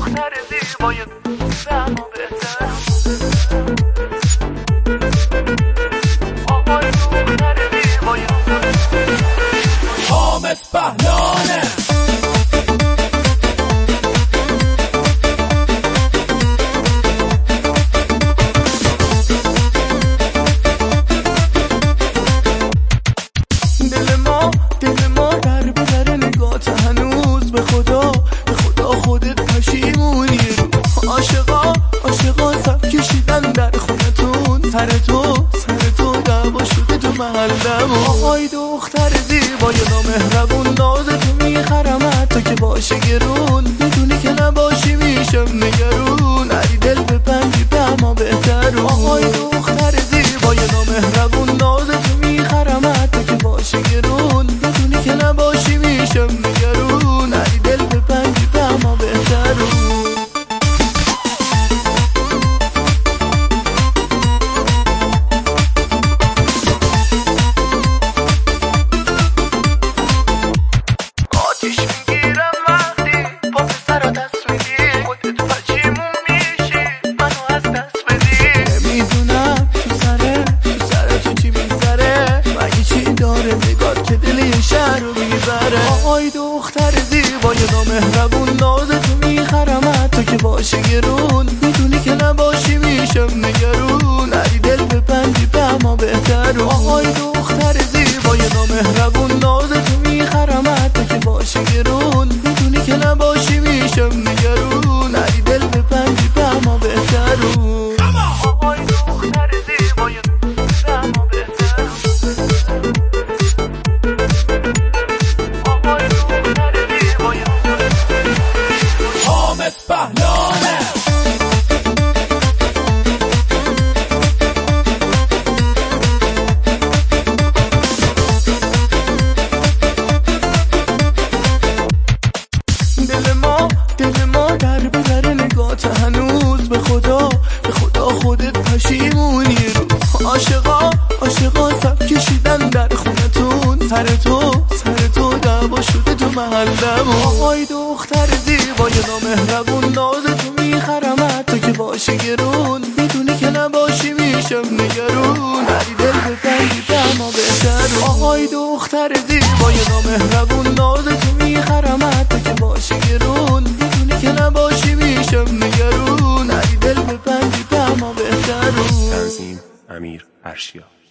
دختر زیبای دم و بهتر آقای دختر زیبای حامد پهلانه دل ما در به در نگات هنوز به خدا خودت پشیمونی رو عاشقا سب کشیدن در خونتون سر تو دعوا شده تو محلم آهای دختر زیبای نامهربون ناز تو میخرمت تو که باشه گرون میدونی که نباشی میشم نگرون علی دل به بندی به اما بهتر آهای دختر زیبای نامهربون ناز تو میخرمت تو که باشه گرون میدونی که نباشی میشم نگرون علی دل به بندی به اما بهتر نگات که دل یه شهر رو میبره آهای دختر زیبای نامهربون ناز تو میخرمت تو که باشه گرون میدونی که نباشی میشم نگرون علی دل به بندی به اما بهتر آهای دختر زیبای نامهربون ناز تو میخرمت تو که باشه گرون میدونی که نباشی میشم نگرون علی دل به بندی به اما بهتر آهای دختر زیبای به اما بهتر حامد پهلانه دل ما در به در نگات هنوز به خدا خودت پشیمونی رو عاشقا سب کشیدن در خونتون سر تو دعوا شده تو محلم آهای دختر زیبای نامهربون ناز تو میخرمت تو که باشه گرون میدونی که نباشی میشم نگرون علی دل به بندی به اما بهتر آهای دختر زیبای نامهربون ناز تو میخرمت تو که باشه گرون میدونی که نباشی میشم نگرون علی دل به بندی به اما بهتر تنظیم امیر ارشیا.